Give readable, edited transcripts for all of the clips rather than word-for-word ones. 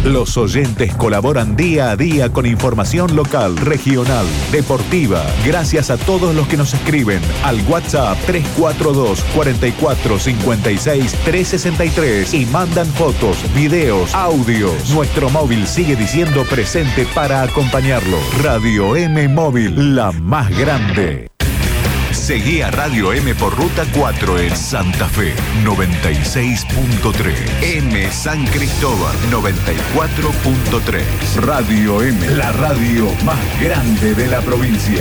Los oyentes colaboran día a día con información local, regional, deportiva. Gracias a todos los que nos escriben al WhatsApp 342 44 56 363 y mandan fotos, videos, audios. Nuestro móvil sigue diciendo presente para acompañarlo. Radio M Móvil, la más grande. Seguí a Radio M por Ruta 4 en Santa Fe, 96.3. M San Cristóbal, 94.3. Radio M, la radio más grande de la provincia.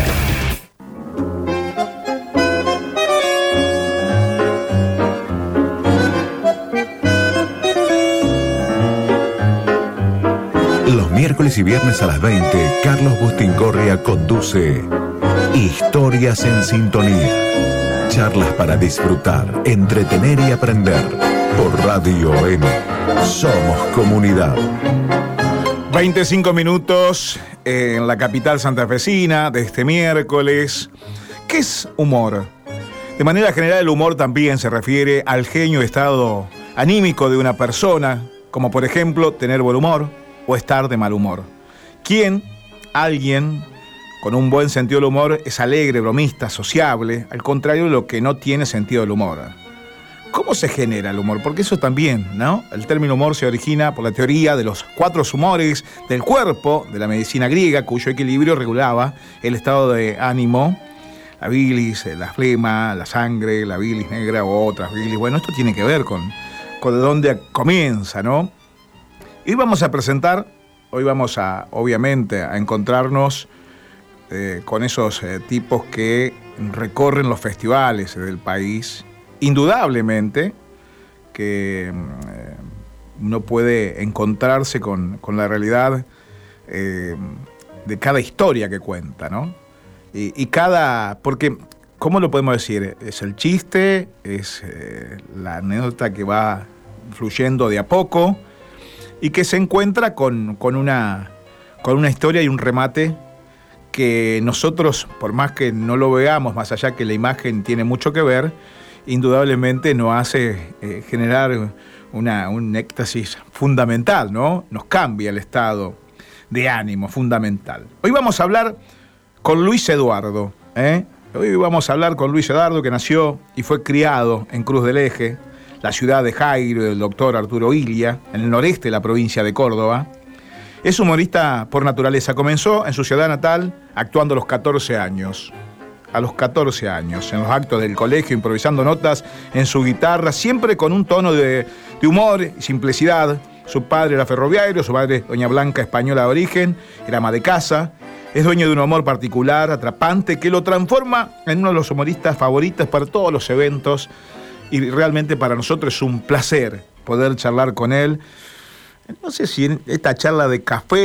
Los miércoles y viernes a las 20, Carlos Bustingorria conduce Historias en Sintonía. Charlas para disfrutar, entretener y aprender. Por Radio M. Somos comunidad. 25 minutos en la capital santafesina de este miércoles. ¿Qué es humor? De manera general, el humor también se refiere al genio estado anímico de una persona, como por ejemplo tener buen humor o estar de mal humor. Alguien con un buen sentido del humor es alegre, bromista, sociable, al contrario de lo que no tiene sentido del humor. ¿Cómo se genera el humor? Porque eso también, ¿no? El término humor se origina por la teoría de los 4 humores del cuerpo de la medicina griega, cuyo equilibrio regulaba el estado de ánimo, la bilis, la flema, la sangre, la bilis negra o otras bilis. Bueno, esto tiene que ver con de dónde comienza, ¿no? Y hoy vamos a, obviamente, a encontrarnos con esos tipos que recorren los festivales del país. Indudablemente que uno puede encontrarse con la realidad de cada historia que cuenta, ¿no? Porque, ¿cómo lo podemos decir? Es el chiste, es la anécdota que va fluyendo de a poco y que se encuentra con una historia y un remate que nosotros, por más que no lo veamos, más allá que la imagen tiene mucho que ver, indudablemente nos hace generar un éxtasis fundamental, ¿no? Nos cambia el estado de ánimo fundamental. Hoy vamos a hablar con Luis Eduardo, Hoy vamos a hablar con Luis Eduardo, que nació y fue criado en Cruz del Eje, la ciudad de Jairo, del doctor Arturo Ilia, en el noreste de la provincia de Córdoba. Es humorista por naturaleza. Comenzó en su ciudad natal actuando a los 14 años. A los 14 años, en los actos del colegio, improvisando notas en su guitarra, siempre con un tono de humor y simplicidad. Su padre era ferroviario, su madre, doña Blanca, española de origen, era ama de casa. Es dueño de un humor particular, atrapante, que lo transforma en uno de los humoristas favoritos para todos los eventos. Y realmente para nosotros es un placer poder charlar con él. No sé si en esta charla de café,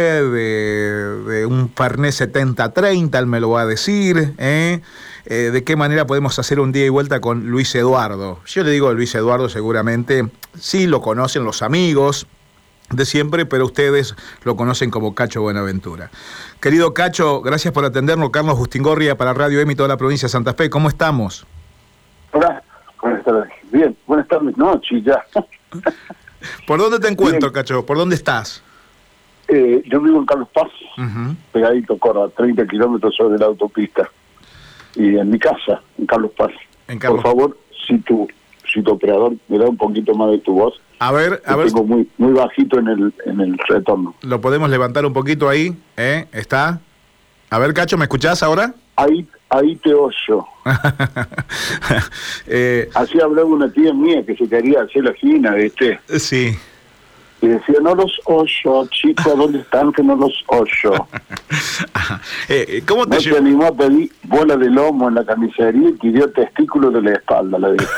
de un Fernet 70-30, él me lo va a decir, de qué manera podemos hacer un día y vuelta con Luis Eduardo. Yo le digo a Luis Eduardo, seguramente sí lo conocen los amigos de siempre, pero ustedes lo conocen como Cacho Buenaventura. Querido Cacho, gracias por atendernos. Carlos Bustingorria para Radio M y toda la provincia de Santa Fe. ¿Cómo estamos? Hola, buenas tardes. Bien, buenas tardes, noche ya. ¿Por dónde te encuentro, Cacho? ¿Por dónde estás? Yo vivo en Carlos Paz, pegadito Córdoba, 30 kilómetros sobre la autopista. Y en mi casa, en Carlos Paz. Por favor, si tu operador me da un poquito más de tu voz. A ver. Tengo muy bajito en el retorno. ¿Lo podemos levantar un poquito ahí? ¿Está? A ver, Cacho, ¿me escuchás ahora? Ahí te oyo. Así hablaba una tía mía que se quería hacer la fina, ¿viste? Sí. Y decía, no los oyo, chicos, ¿dónde están que no los oyo? ¿Cómo te se animó a pedir bola de lomo en la carnicería y pidió testículos de la espalda, la dije.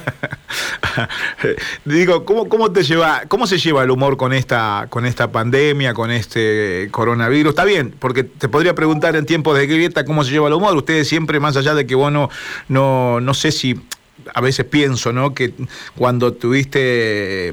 Digo, ¿cómo se lleva el humor con esta pandemia, con este coronavirus? Está bien, porque te podría preguntar en tiempos de grieta cómo se lleva el humor. Ustedes siempre, más allá de que vos no sé si a veces pienso, ¿no?, que cuando tuviste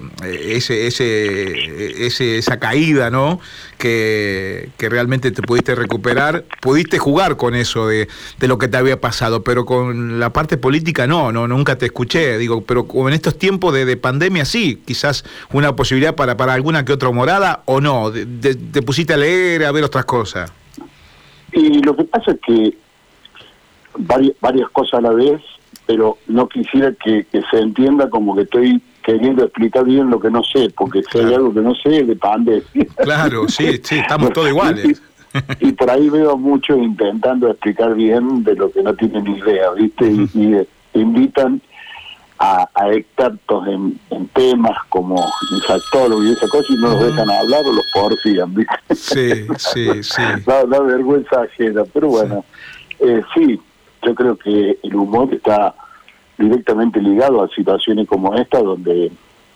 esa caída, ¿no?, que realmente te pudiste recuperar, pudiste jugar con eso de lo que te había pasado, pero con la parte política no, nunca te escuché, digo, pero en estos tiempos de pandemia sí, quizás una posibilidad para alguna que otra humorada, o no, te pusiste a leer, a ver otras cosas. Y lo que pasa es que varias cosas a la vez, pero no quisiera que se entienda como que estoy queriendo explicar bien lo que no sé, porque si hay algo que no sé, de pandemia. Claro, sí, estamos todos iguales. Y por ahí veo muchos intentando explicar bien de lo que no tienen ni idea, ¿viste? Y invitan a expertos en temas como infectólogos y esa cosa, y no los dejan hablar o los porfían, ¿viste? Sí. Da vergüenza ajena, pero bueno, sí. Yo creo que el humor está directamente ligado a situaciones como esta, donde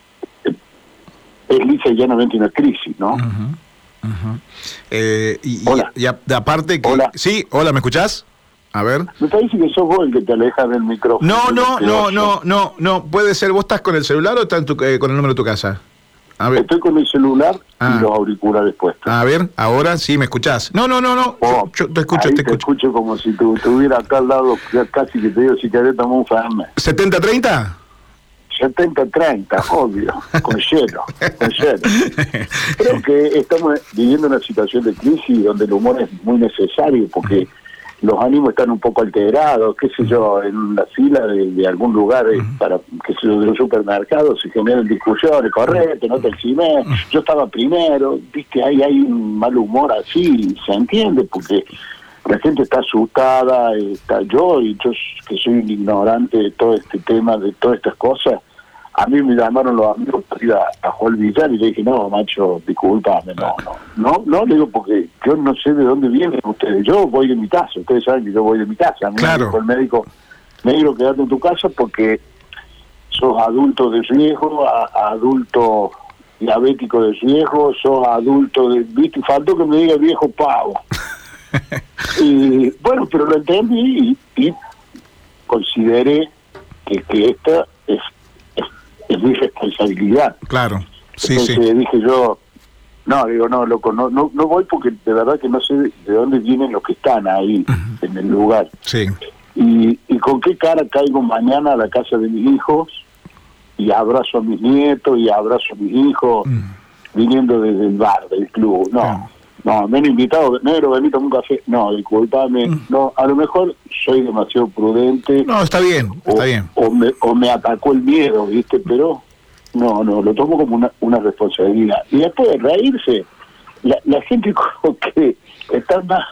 es lisa y llanamente una crisis, ¿no? Hola. Y aparte que... Hola. Sí, hola, ¿me escuchás? A ver. Me parece que sos vos el que te alejas del micrófono. No, puede ser. ¿Vos estás con el celular o estás con el número de tu casa? A ver. Estoy con el celular y los auriculares puestos. A ver, ahora sí me escuchás. No. Oh, yo te escucho, te escucho como si estuviera acá al lado, casi que te digo, si querés tomar un fernet. ¿70-30? 70-30, obvio, con hielo. Creo que estamos viviendo una situación de crisis donde el humor es muy necesario, porque los ánimos están un poco alterados, qué sé yo, en la fila de algún lugar, para qué sé yo, de los supermercados se generan discusiones, correte, no te encimé, yo estaba primero, viste, hay un mal humor así, se entiende, porque la gente está asustada, yo que soy un ignorante de todo este tema, de todas estas cosas. A mí me llamaron los amigos para ir a jugar al billar y le dije, no, macho, discúlpame, no, le digo, porque yo no sé de dónde vienen ustedes. Yo voy de mi casa, ustedes saben que yo voy de mi casa. A mí me dijo el médico, negro, quédate en tu casa porque sos adulto de riesgo, adulto diabético de riesgo, sos adulto de... ¿viste? Faltó que me diga viejo pavo. Y bueno, pero lo entendí y consideré que esta es mi responsabilidad. Claro, sí. Entonces dije yo, no, loco, no voy porque de verdad que no sé de dónde vienen los que están ahí en el lugar. Sí. Y con qué cara caigo mañana a la casa de mis hijos y abrazo a mis nietos y abrazo a mis hijos viniendo desde el bar, del club. No, me han invitado, negro, vení, toma un café. No, disculpame, no, a lo mejor soy demasiado prudente. No, está bien. O me atacó el miedo, ¿viste? Pero no, lo tomo como una responsabilidad. Y después de reírse, la gente como que está más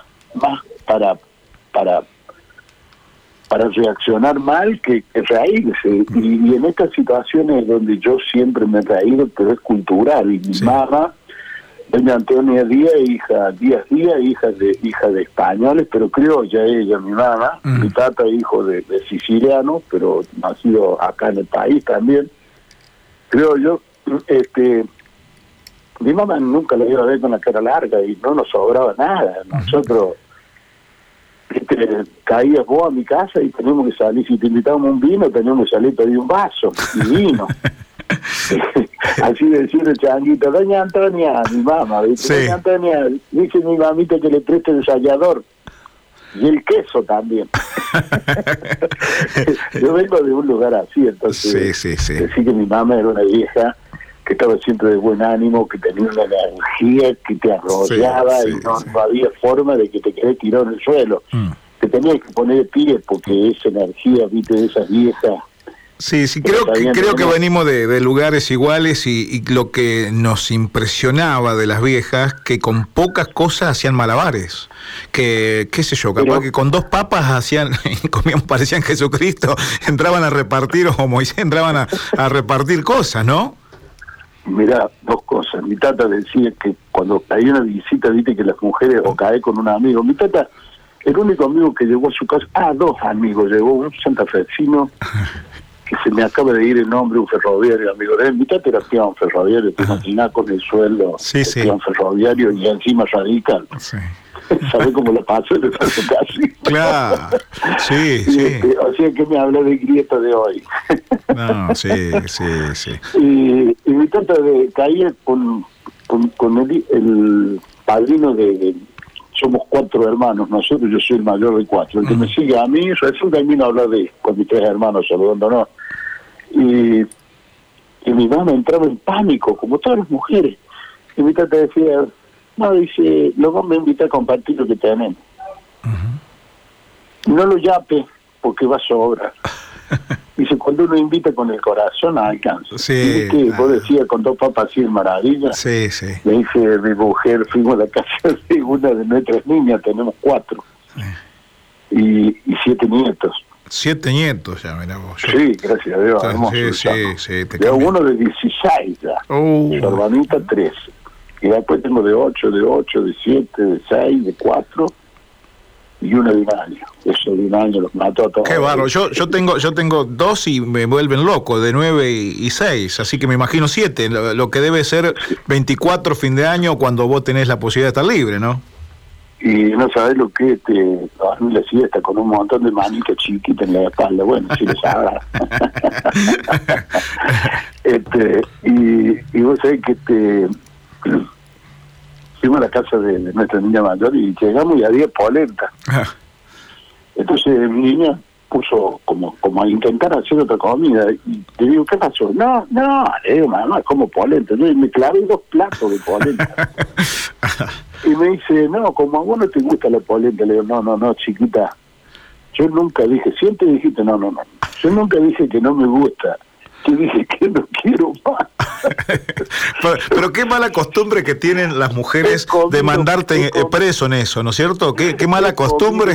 para reaccionar mal que reírse. Y en estas situaciones donde yo siempre me he reído, pero es cultural, y mi mamá, doña Antonia Díaz, hija de españoles, pero criolla ella, mi mamá, mi tata, hijo de siciliano, pero nacido acá en el país también, criollo. Mi mamá nunca la iba a ver con la cara larga y no nos sobraba nada. Nosotros caías vos a mi casa y teníamos que salir, si te invitábamos un vino, teníamos que salir a pedir un vaso y vino. Así decir el changuito, doña Antonia, mi mamá, ¿viste? Doña Antonia, dice mi mamita que le preste el ensayador y el queso también. Yo vengo de un lugar así, entonces sí. decir que mi mamá era una vieja que estaba siempre de buen ánimo, que tenía una energía que te arrollaba y no había forma de que te quedes tirado en el suelo. Te tenías que poner de pie porque esa energía, viste, de esas viejas. Sí, creo que venimos de lugares iguales y lo que nos impresionaba de las viejas, que con pocas cosas hacían malabares. Que, qué sé yo, capaz que con 2 papas parecían Jesucristo, entraban a repartir, o Moisés entraban a repartir cosas, ¿no? Mirá, 2 cosas. Mi tata decía que cuando caía una visita, viste que las mujeres, o cae con un amigo, mi tata, el único amigo que llegó a su casa, 2 amigos, llegó un santafesino, que se me acaba de ir el nombre, un ferroviario, amigo de él. Mi tata era peón ferroviario, te imaginás con el sueldo, peón ferroviario y encima radical. Sí. ¿Sabés cómo lo pasó? Le pasó casi. Claro, sí, sí. O sea que me habla de grieta de hoy. No, sí. Y me trata de caer con el padrino de... Somos 4 hermanos, nosotros, yo soy el mayor de 4. El que me sigue a mí, eso también habla con mis 3 hermanos, saludándonos. Y mi mamá entraba en pánico, como todas las mujeres. Y mi tata decía, no, dice, los vamos a invitar a compartir lo que tenemos. No lo yape, porque va a sobrar. Dice, cuando uno invita con el corazón, alcanza. Sí. Y que vos decías, con 2 papas así en maravilla. Sí. Le dije, mi mujer, fuimos a la casa de una de nuestras niñas, tenemos 4. Y 7 nietos. 7 nietos ya, mirá vos. Sí, gracias a Dios. Sí. Tengo uno de 16 ya. Mi hermanita 13. Y después tengo de 8, de 7, de 6, de 4 y una de 1 año. Eso de 1 año los mató a todos. Qué bárbaro. Yo tengo 2 y me vuelven loco, de 9 y 6, así que me imagino 7, lo que debe ser 24 fin de año cuando vos tenés la posibilidad de estar libre, ¿no? Y no sabés lo que dormir la siesta con un montón de manitas chiquitas en la espalda. Bueno, sí lo sabrás. Y vos sabés que fuimos a la casa de nuestra niña mayor y llegamos y había polenta. Entonces mi niña puso como a intentar hacer otra comida y le digo, ¿qué pasó? No, le digo, mamá, como polenta. Entonces me clavé 2 platos de polenta. Y me dice, no, como a vos no te gusta la polenta. Le digo, no, chiquita, yo nunca dije, siempre dijiste, no, yo nunca dije que no me gusta. Yo dije que no quiero más. pero qué mala costumbre que tienen las mujeres de mandarte preso en eso, ¿no es cierto? Qué mala costumbre.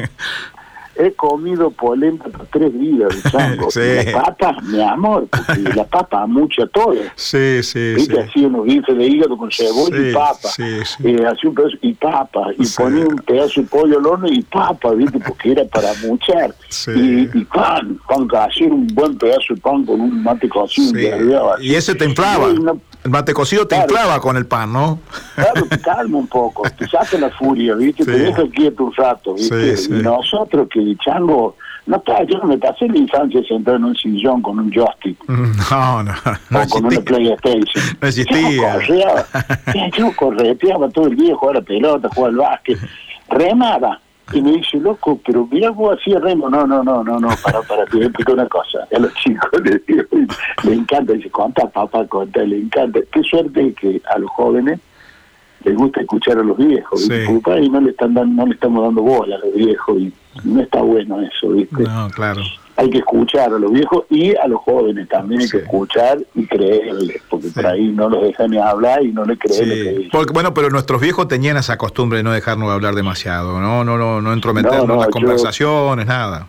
He comido polenta por 3 días de chango. Sí. La papa, mi amor, porque la papa mucha todo. Sí. Viste, hacía unos bifes de hígado con cebolla y papa. Hacía un pedazo y papa. Y ponía un pedazo de pollo al horno y papa, viste, porque era para muchar. Y pan casero, un buen pedazo de pan con un mate cocido. Y ese te inflaba. El mate cocido te inflaba con el pan, ¿no? Claro, te calma un poco, te saca la furia, ¿viste? Te deja quieto un rato, ¿viste? Y nosotros que el chango, yo no me pasé la infancia sentado en un sillón con un joystick. No o con una PlayStation. No existía. Yo correteaba todo el día, jugaba a la pelota, jugaba al básquet, remaba. Y me dice, loco, pero mira vos hacías remo. No, para, te explico una cosa. A los chicos le encanta, dice, contá, papá, contá, le encanta. Qué suerte que a los jóvenes les gusta escuchar a los viejos, ¿viste? Y no le estamos dando bola a los viejos, y no está bueno eso, ¿viste? No, claro. Hay que escuchar a los viejos y a los jóvenes también hay que escuchar y creerles, porque por ahí no los dejan ni hablar y no le creen lo que dicen. Porque, bueno, pero nuestros viejos tenían esa costumbre de no dejarnos hablar demasiado, no entrometernos en las conversaciones, nada.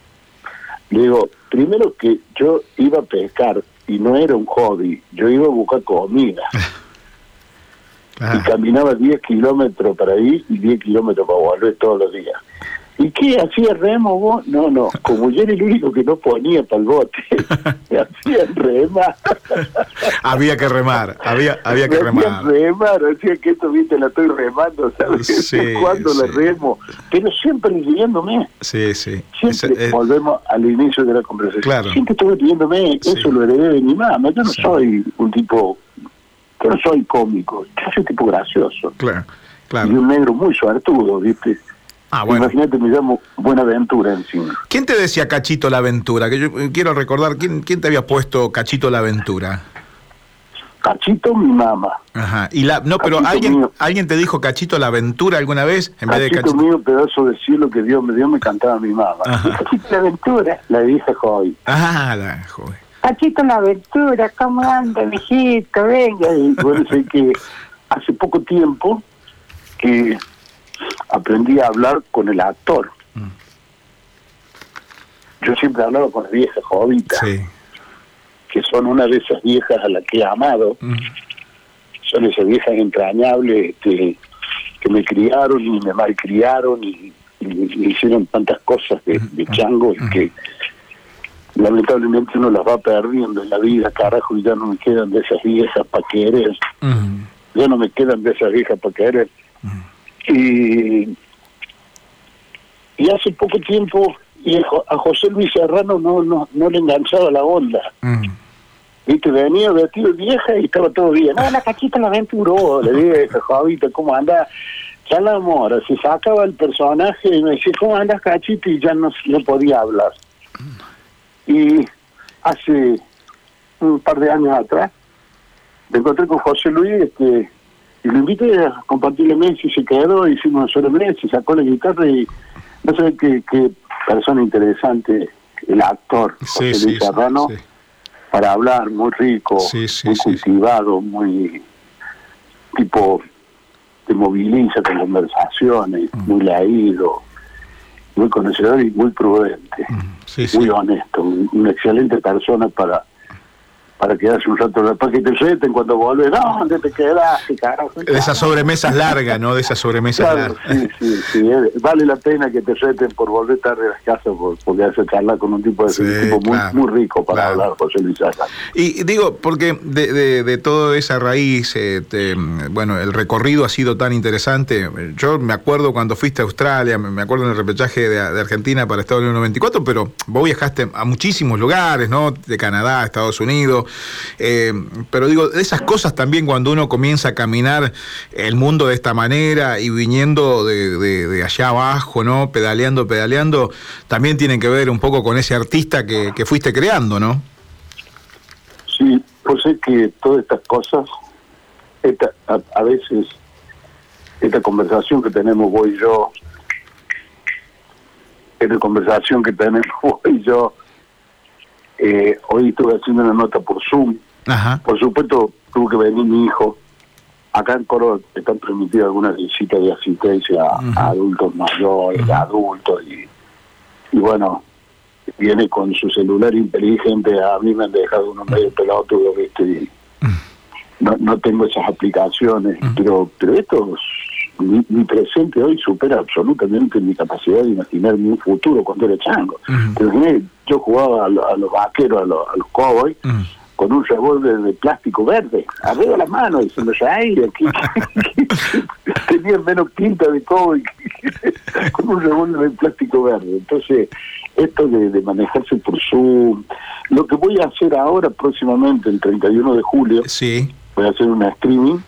Digo, primero que yo iba a pescar y no era un hobby, yo iba a buscar comida. Y caminaba 10 kilómetros para ir y 10 kilómetros para volver todos los días. ¿Y qué? ¿Hacía remo vos? No, como yo era el único que no ponía para el bote, me hacían remar. Había que remar. Hacía que esto, viste, la estoy remando, ¿sabes? Cuando la remo, pero siempre riéndome. Sí. Siempre volvemos al inicio de la conversación. Claro. Siempre estuve riéndome, eso lo heredé de mi mamá. Yo no soy un tipo, yo no soy cómico, yo soy un tipo gracioso. Claro. Y un negro muy suertudo, ¿viste? Bueno. Imagínate, me llamo Buenaventura encima. ¿Quién te decía Cachito la Aventura? Que yo quiero recordar, ¿quién te había puesto Cachito la Aventura? Cachito, mi mamá. Ajá. Pero ¿alguien te dijo Cachito la Aventura alguna vez? En vez de Cachito mío, pedazo de cielo que Dios me dio, me cantaba mi mamá. Cachito la Aventura, la dije joven. La joven. Cachito la Aventura, ¿cómo anda, mijito? Venga. Y bueno, sé que hace poco tiempo que aprendí a hablar con el actor. Yo siempre hablaba con las viejas jovitas, que son una de esas viejas a las que he amado. Son esas viejas entrañables que me criaron y me malcriaron y me hicieron tantas cosas de chango y que lamentablemente uno las va perdiendo en la vida, carajo, y ya no me quedan de esas viejas para querer. Ya no me quedan de esas viejas para querer. Y hace poco tiempo a José Luis Serrano no le enganchaba la onda. Viste, venía vestido de vieja y estaba todo bien. No, la Cachita la aventuró, le dije, Jovita, ¿cómo anda? Ya la amor, se sacaba el personaje y me decía, ¿cómo andas, Cachita? Y ya no podía hablar. Y hace un par de años atrás me encontré con José Luis y lo invité a compartir la mesa y se quedó, hicimos una sola mesa y sacó la guitarra y no sé qué persona interesante, el actor José Luis Serrano, para hablar, muy rico, muy cultivado, muy tipo te moviliza con conversaciones, muy leído, muy conocedor y muy prudente, muy honesto, una excelente persona para quedarse un rato después que te reten cuando vuelves. No, ¿dónde te quedaste, carajo? De esas sobremesas largas, ¿no? De esas sobremesas largas. Sí. Vale la pena que te reten por volver tarde a las casas, porque hace charlar con un tipo muy rico para hablar, José Luis Serrano. Y digo, porque de toda esa raíz, bueno, el recorrido ha sido tan interesante. Yo me acuerdo cuando fuiste a Australia, me acuerdo en el repechaje de Argentina para Estados Unidos 94, pero vos viajaste a muchísimos lugares, ¿no? De Canadá, Estados Unidos. Pero digo, esas cosas también cuando uno comienza a caminar el mundo de esta manera y viniendo de allá abajo, ¿no? Pedaleando, también tienen que ver un poco con ese artista que fuiste creando, ¿no? Sí, pues es que todas estas cosas, a veces, esta conversación que tenemos vos y yo, hoy estuve haciendo una nota por Zoom. Ajá. Por supuesto, tuvo que venir mi hijo. Acá en Córdoba están permitidas algunas visitas de asistencia a adultos mayores, adultos, y bueno, viene con su celular inteligente. A mí me han dejado unos medio pelotudos, ¿viste? Y no tengo esas aplicaciones, pero esto, mi presente hoy supera absolutamente mi capacidad de imaginarme un futuro cuando era chango. Yo jugaba a los vaqueros, a los cowboys, con un revólver de plástico verde, arriba de las manos, diciendo, aire, tenía menos pinta de cowboy con un revólver de plástico verde. Entonces, esto de manejarse por Zoom, lo que voy a hacer ahora próximamente, el 31 de julio, voy a hacer una streaming,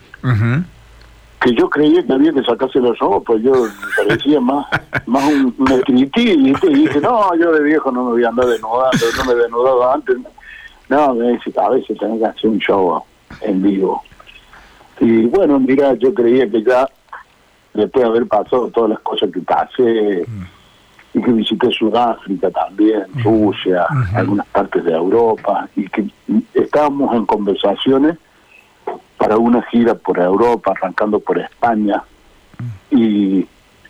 que yo creía que había que sacarse los ojos, pues yo me parecía más un escritín, y dije, no, yo de viejo no me voy a andar desnudando, no me he desnudado antes. No, me dice, a veces tenés que hacer un show en vivo. Y bueno, mira, yo creía que ya, después de haber pasado todas las cosas que pasé, y que visité Sudáfrica también, Rusia, algunas partes de Europa, y que estábamos en conversaciones para una gira por Europa, arrancando por España, y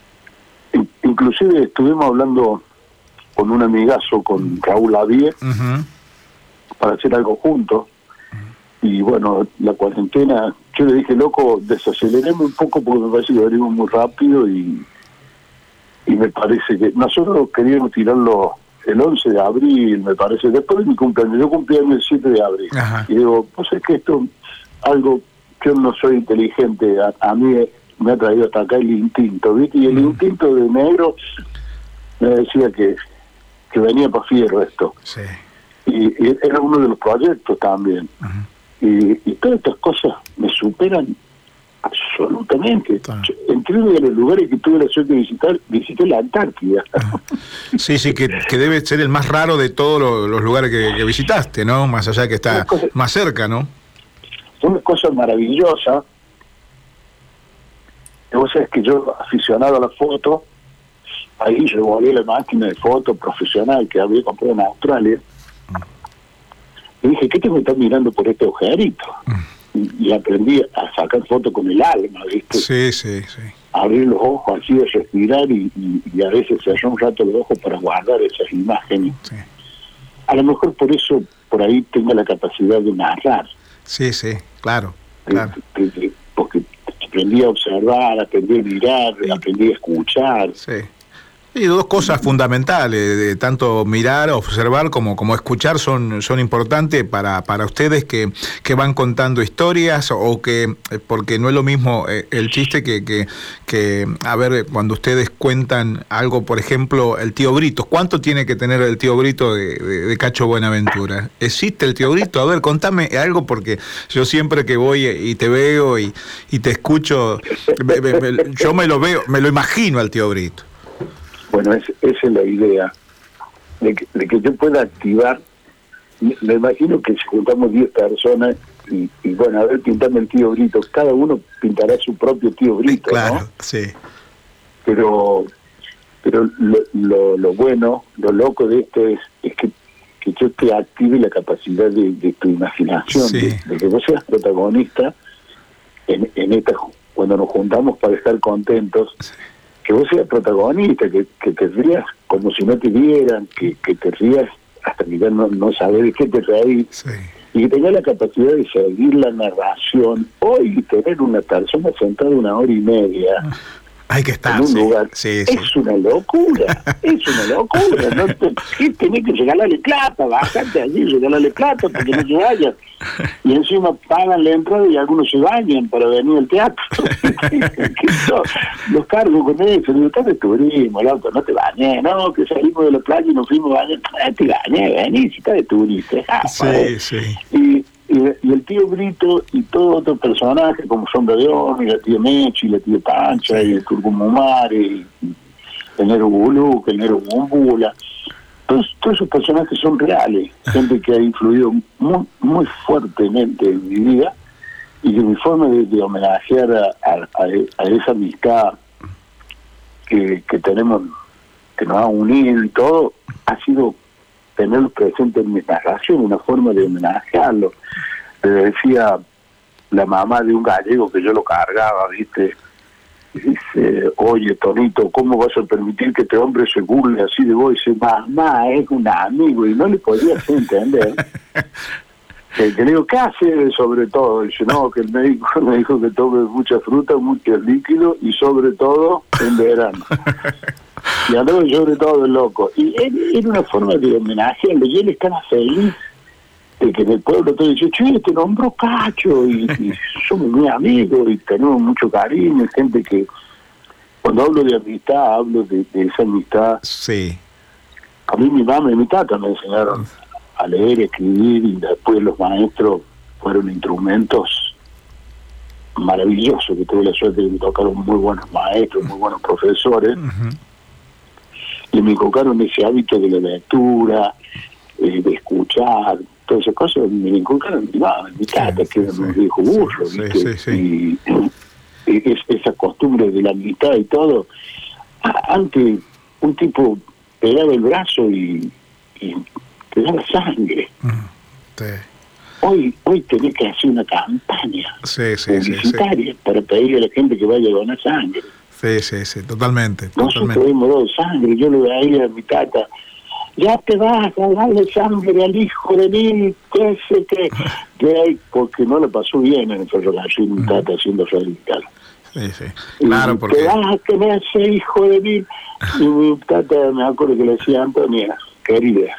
inclusive estuvimos hablando con un amigazo, con Raúl Lavie, para hacer algo juntos. Y bueno, la cuarentena, yo le dije, loco, desaceleremos un poco porque me parece que venimos muy rápido, y me parece que nosotros queríamos tirarlo el 11 de abril, me parece, después de mi cumpleaños. Yo cumpleaños el 7 de abril. Y digo, pues es que esto, algo, yo no soy inteligente, a mí me ha traído hasta acá el instinto, ¿viste? Y el instinto de negro me decía que venía para fierro esto. Sí. Y era uno de los proyectos también. Y todas estas cosas me superan absolutamente. Entre uno de los lugares que tuve la suerte de visitar, visité la Antártida. Sí, que debe ser el más raro de todos los lugares que visitaste, ¿no? Más allá de que está más cerca, ¿no? Una cosa maravillosa. Vos sabés que yo, aficionado a la foto, ahí revolví la máquina de foto profesional que había comprado en Australia. Y dije, ¿qué tengo que estar mirando por este agujerito? Y aprendí a sacar fotos con el alma, ¿viste? Sí. Abrir los ojos así, de respirar, y a veces cerrar un rato los ojos para guardar esas imágenes. Sí. A lo mejor por eso, por ahí tengo la capacidad de narrar. Sí, claro. Porque aprendí a observar, aprendí a mirar, aprendí a escuchar. Sí. Sí, dos cosas fundamentales, de tanto mirar, observar como escuchar son importantes para ustedes que van contando historias o que, porque no es lo mismo el chiste que a ver, cuando ustedes cuentan algo, por ejemplo, el tío Brito, ¿cuánto tiene que tener el tío Brito de Cacho Buenaventura? ¿Existe el tío Brito? A ver, contame algo, porque yo siempre que voy y te veo y te escucho, yo me lo imagino al tío Brito. Bueno, esa es la idea, de que yo pueda activar. Me imagino que si juntamos 10 personas y bueno, a ver, pintame el tío Brito, cada uno pintará su propio tío Brito, claro, ¿no? Sí. Pero lo bueno, lo loco de esto es que yo te active la capacidad de tu imaginación, sí. de que vos seas protagonista en esta, cuando nos juntamos para estar contentos. Sí. Que vos seas protagonista, que te rías como si no te vieran, que te rías hasta que ya no sabes de qué te reís, sí. Y que tengas la capacidad de seguir la narración. Hoy tener una persona sentada 1 hora y media hay que estar en un lugar, sí. Es una locura, ¿no? Tenés que regalarle plata, bájate allí, regalarle plata para que no se vayan. Y encima pagan la entrada y algunos se bañan para venir al teatro. Los cargo con eso, digo, estás de turismo, loco, no te bañes, no, que salimos de la playa y nos fuimos a bañar, te bañes, vení, si estás de turista. Sí. Y el tío Brito y todos otros personajes como Sombra de Horno, y la tía Mechi, y la tía Pancha, y el Turcumumare, y el Nero Bulú, el Nero Bumbula, todos esos personajes son reales, gente que ha influido muy, muy fuertemente en mi vida, y que mi forma de homenajear a esa amistad que tenemos, que nos ha unido y todo, ha sido tenerlo presente en mi narración, una forma de homenajearlo. Le decía la mamá de un gallego que yo lo cargaba, ¿viste? Y dice, oye, Tonito, ¿cómo vas a permitir que este hombre se burle así de vos? Y dice, mamá, es un amigo, y no le podía hacer entender. Que le digo, ¿qué hace sobre todo? Dice, no, que el médico me dijo que tome mucha fruta, mucho líquido, y sobre todo en verano. Y andaba sobre todo el loco. Y era una forma de homenajearlo, y él estaba feliz de que en el pueblo todo dice, che, te nombró Cacho, y somos muy amigos, y tenemos mucho cariño, y gente que, cuando hablo de amistad, hablo de esa amistad. Sí. A mí mi mamá y mi tata me enseñaron a leer, escribir, y después los maestros fueron instrumentos maravillosos, que tuve la suerte de que me tocaron muy buenos maestros, muy buenos profesores. Uh-huh. Y me inculcaron ese hábito de la lectura, de escuchar, todas esas cosas, me inculcaron mi tata, que era un viejo burro, ¿viste? Sí. Y esa costumbre de la amistad y todo. Antes un tipo pegaba el brazo y pegaba sangre. Hoy tenés que hacer una campaña publicitaria para pedirle a la gente que vaya a donar sangre. Sí, totalmente. Nosotros hemos dado sangre, yo le veía a mi tata, ya te vas a darle sangre al hijo de mí, porque no le pasó bien en el ferrocarril, mi tata haciendo radical. Sí, claro, porque... Te vas a tener ese hijo de mí. Y mi tata, me acuerdo que le decía, Antonia, querida,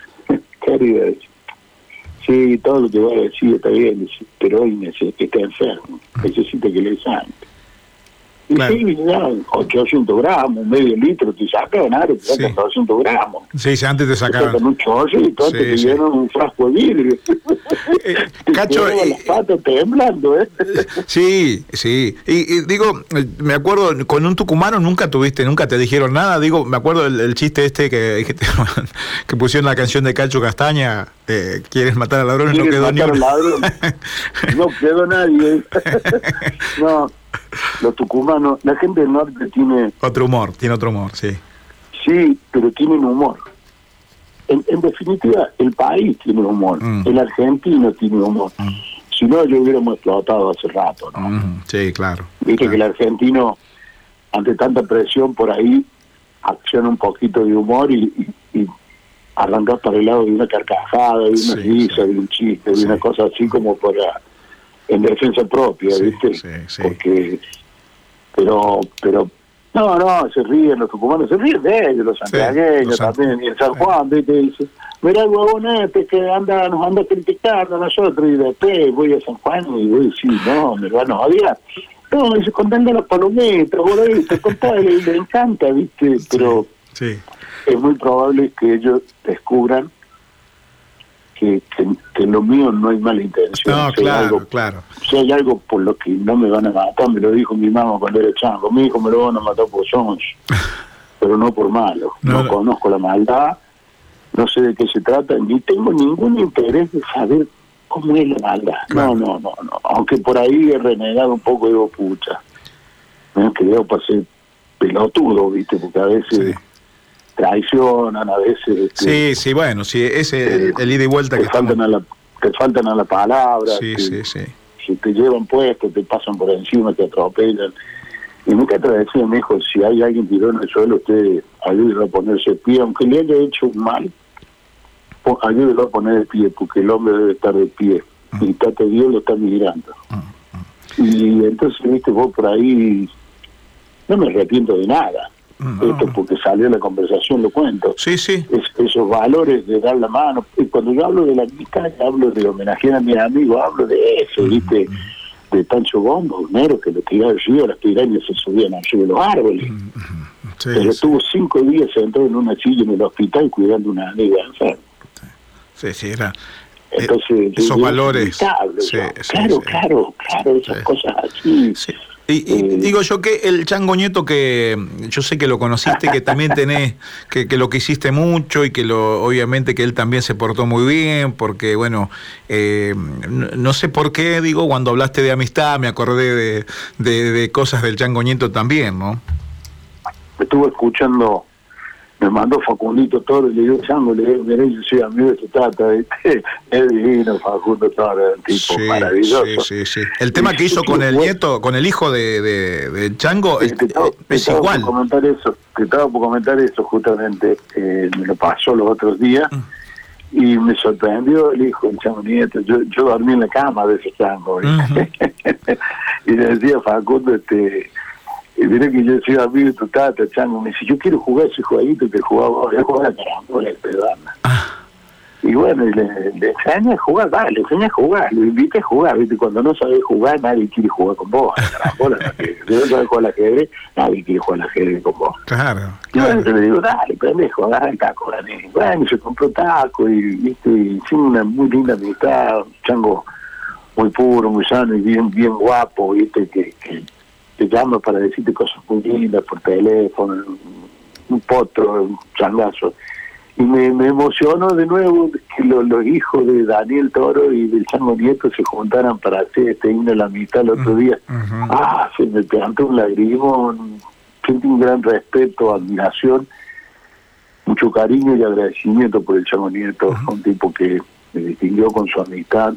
sí, todo lo que voy a decir está bien, pero hoy está enfermo, necesita que le dé sangre. Y claro. Sí, ya, 800 gramos, medio litro, te sacan, te sacan 200 gramos. Sí, antes te sacaban. Te sacan un chorrito, te llenan un frasco de vidrio. Cacho, las patas temblando, Sí. Y digo, me acuerdo, con un tucumano nunca te dijeron nada. Digo, me acuerdo el chiste este que pusieron la canción de Cacho Castaña, ¿quieres matar al ladrón? No quedó ni uno. No quedó nadie. No. Los tucumanos, la gente del norte tiene otro humor, sí. Sí, pero tienen humor. En definitiva, el país tiene humor. El argentino tiene humor. Si no, yo hubiéramos explotado hace rato, ¿no? Sí, claro. Viste que el argentino, ante tanta presión por ahí, acciona un poquito de humor y arrancas para el lado de una carcajada, de una risa, de un chiste, de una cosa así como para... en defensa propia, ¿viste? Sí. Porque, pero No, se ríen los tucumanos, se ríen de ellos, los santiagueños también, y en San Juan, ¿viste? Dice, mirá el huevón que nos anda criticando a nosotros, y después voy a San Juan y voy a decir, no, me van a odiar. No, dice, contando los palomitas, vos viste, contale, y le encanta, ¿viste? Pero es muy probable que ellos descubran que lo mío no hay mala intención. No, claro. Si hay algo por lo que no me van a matar, me lo dijo mi mamá cuando era chango, mi hijo me lo van a matar por somos, pero no por malo. No conozco la maldad, no sé de qué se trata, ni tengo ningún interés de saber cómo es la maldad. Claro. No. Aunque por ahí he renegado un poco, digo, pucha, me han quedado para ser pelotudo, ¿viste? Porque a veces traicionan, a veces... Sí, bueno, es el ida y vuelta que te faltan a la palabra, sí. Si te llevan puesto, te pasan por encima, te atropellan. Y nunca te decía, mi hijo, si hay alguien tirado en el suelo, usted ayúdelo a ponerse de pie, aunque le haya hecho un mal, ayúdelo a poner de pie, porque el hombre debe estar de pie, y Tate Dios lo está mirando. Y entonces, viste, vos por ahí, no me arrepiento de nada. Esto porque salió la conversación, lo cuento. Sí. Esos valores de dar la mano. Y cuando yo hablo de la amistad, hablo de homenajear a mis amigos, hablo de eso, ¿viste? De Pancho Bombo, Nero, que lo tiraba el río, las pirañas se subían arriba de los árboles. Pero estuvo 5 días sentado en una silla en el hospital cuidando una amiga enferma. Sí, era... Entonces, esos valores. Claro, esas cosas así. Sí. Y digo yo que el Chango Nieto, que yo sé que lo conociste, que también tenés, que lo quisiste mucho y que obviamente que él también se portó muy bien, porque bueno, no sé por qué, digo, cuando hablaste de amistad me acordé de cosas del Chango Nieto también, ¿no? Estuve escuchando, me mandó Facundito Toro y le digo, Chango, le digo, mirá, yo soy amigo de tu tata, es divino Facundo Toro, un tipo maravilloso. Sí. El tema que hizo con el nieto, con el hijo de Chango, es igual. Te estaba por comentar eso justamente, me lo pasó los otros días, y me sorprendió el hijo del Chango Nieto. Yo dormí en la cama de ese Chango, y le decía Facundo, y mira que yo soy amigo de tu tata, Chango, me dice, yo quiero jugar ese jueguito que jugaba, él jugaba a carambola, pedana. Y bueno, y le enseñé a jugar, le enseñé a jugar, lo invité a jugar, ¿viste? Cuando no sabes jugar, nadie quiere jugar con vos, a la carambola, si no sabes jugar al ajedrez, nadie quiere jugar al ajedrez con vos. Claro. Y bueno, le digo, dale, pendejo, agarra el taco, Dani. Bueno, se compró taco, y viste, hicimos una muy linda amistad, Chango muy puro, muy sano, y bien guapo, viste, que te llama para decirte cosas muy lindas por teléfono, un potro, un changazo. Y me emocionó de nuevo que los hijos de Daniel Toro y del Chango Nieto se juntaran para hacer este himno a la mitad el otro día. Se me plantó un lagrimón, sentí un gran respeto, admiración, mucho cariño y agradecimiento por el Chango Nieto, un tipo que me distinguió con su amistad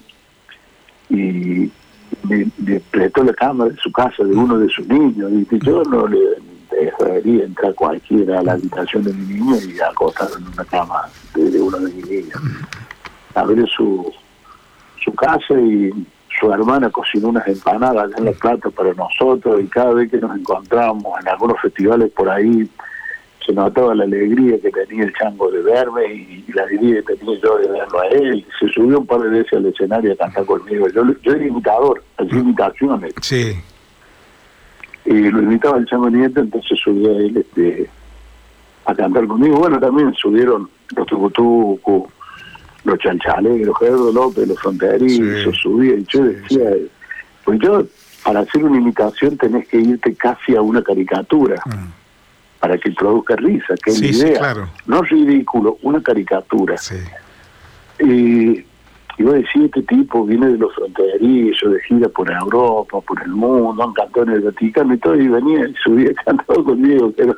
y me prestó la cámara de su casa de uno de sus niños, y yo no le dejaría entrar cualquiera a la habitación de mi niño y acostarlo en una cama de uno de mis niños. Abrió su casa y su hermana cocinó unas empanadas en La Plata para nosotros, y cada vez que nos encontramos en algunos festivales por ahí se notaba la alegría que tenía el Chango de verme y la alegría que tenía yo de verlo a él. Se subió un par de veces al escenario a cantar conmigo. Yo era imitador, hacía imitaciones. Sí. Y lo imitaba el Chango Nieto, entonces subía él a cantar conmigo. Bueno, también subieron los Tucutucu, los Chanchalegros, Gerardo López, los Fronterizos, subía. Y yo decía, pues yo, para hacer una imitación tenés que irte casi a una caricatura. Para que produzca risa, que es la idea. Claro. No ridículo, una caricatura. Y vos decís, este tipo viene de los fronterizos, de gira por Europa, por el mundo, han cantado en el Vaticano y todo, y venía y subía cantado conmigo, pero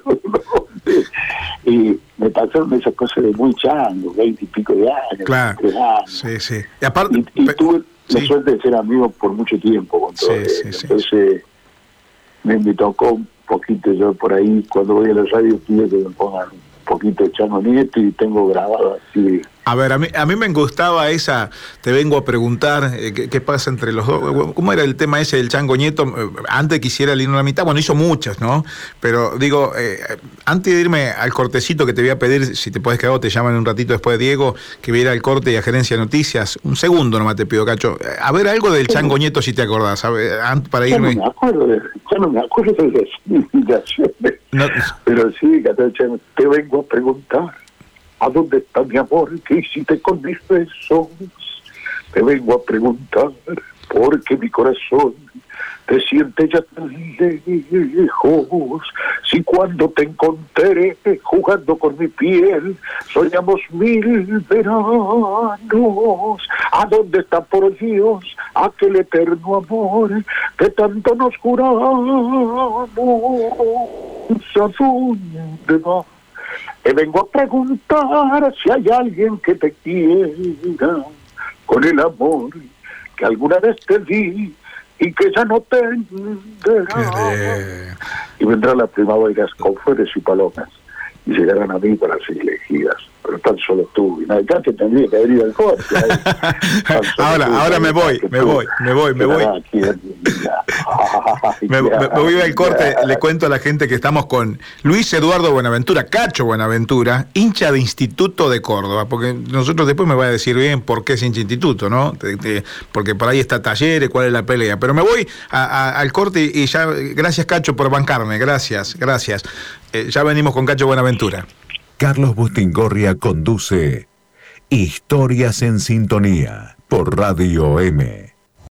y me pasaron esas cosas de muy chango, 20 y pico de años, claro. 3 años. Sí. Y aparte, y tuve la suerte de ser amigo por mucho tiempo con todo eso. Entonces me tocó un poquito, yo por ahí cuando voy a la radio pido que me pongan un poquito de Chango Nieto, y tengo grabado así A ver, a mí me gustaba esa, te vengo a preguntar qué pasa entre los dos. ¿Cómo era el tema ese del Chango Nieto? Antes quisiera leer una mitad, bueno, hizo muchas, ¿no? Pero digo, antes de irme al cortecito que te voy a pedir, si te puedes quedar o te llaman un ratito después, Diego, que viera el corte y a Gerencia de Noticias. Un segundo nomás te pido, Cacho. A ver, algo del Chango Nieto, si te acordás, para irme. Yo no me acuerdo de las investigaciones. No. Pero sí, Cacho, te vengo a preguntar. ¿A dónde está mi amor? ¿Qué hiciste con mis besos? Te vengo a preguntar, porque mi corazón te siente ya tan lejos. Si cuando te encontré jugando con mi piel, soñamos 1000 veranos. ¿A dónde está, por Dios, aquel eterno amor que tanto nos juramos? ¿A dónde va? Te vengo a preguntar si hay alguien que te quiera con el amor que alguna vez te di y que ya no tendrá. Y vendrá la primavera con flores y palomas y llegarán a mí para ser elegidas. Pero tan solo tú, y nadie te tendría que haber ido al corte. Ahora me voy. Me voy al corte, le cuento a la gente que estamos con Luis Eduardo Buenaventura, Cacho Buenaventura, hincha de Instituto de Córdoba, porque nosotros después me va a decir bien por qué es hincha de Instituto, ¿no? Porque por ahí está Talleres, cuál es la pelea. Pero me voy al corte y ya, gracias Cacho por bancarme, gracias. Ya venimos con Cacho Buenaventura. Carlos Bustingorria conduce Historias en Sintonía por Radio M.